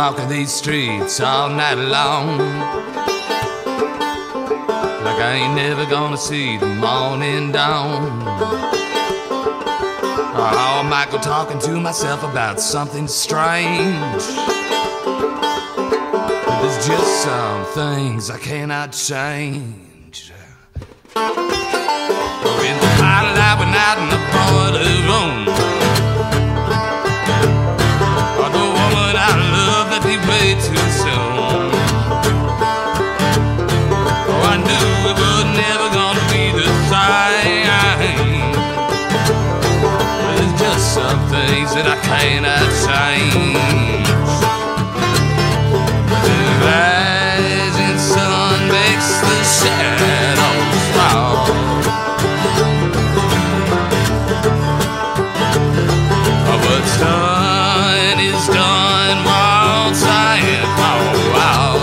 walking these streets all night long, like I ain't never gonna see the morning dawn. Oh, I might go talking to myself about something strange, but there's just some things I cannot change. In the twilight when out in the boiler room, the woman I love left me way too soon. Oh, I knew it was never gonna be the same. There's just some things that I cannot change. The rising sun makes the shadows fall. What's done is done once and for all.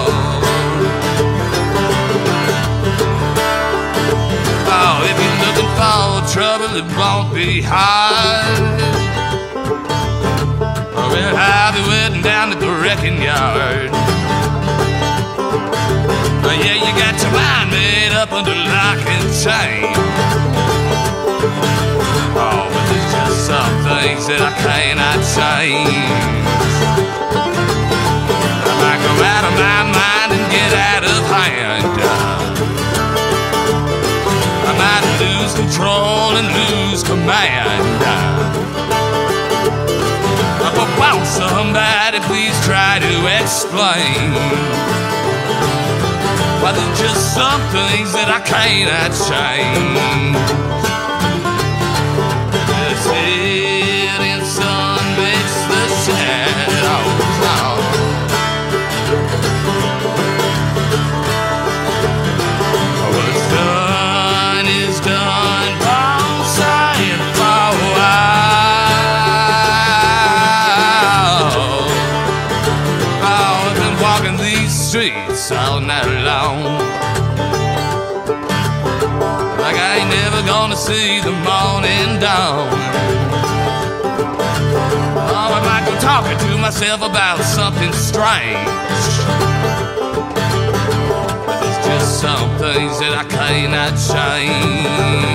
Oh, if you're looking for trouble, it won't be hard. Oh, well, I'll be waiting down at the wrecking yard. Oh, yeah, you got your mind made up under lock and chain. Oh, but there's just some things that I cannot change. I might go out of my mind and get out of hand. I might lose control and lose command. But won't somebody please try to explain why there's just some things that I cannot change. The setting sun makes the shadows fall. What's done is done, Paul saying for a while. Oh, I've been walking these streets all night long, like I ain't never gonna see the morning dawn. Oh, I might go talking to myself about something strange, but there's just some things that I cannot change.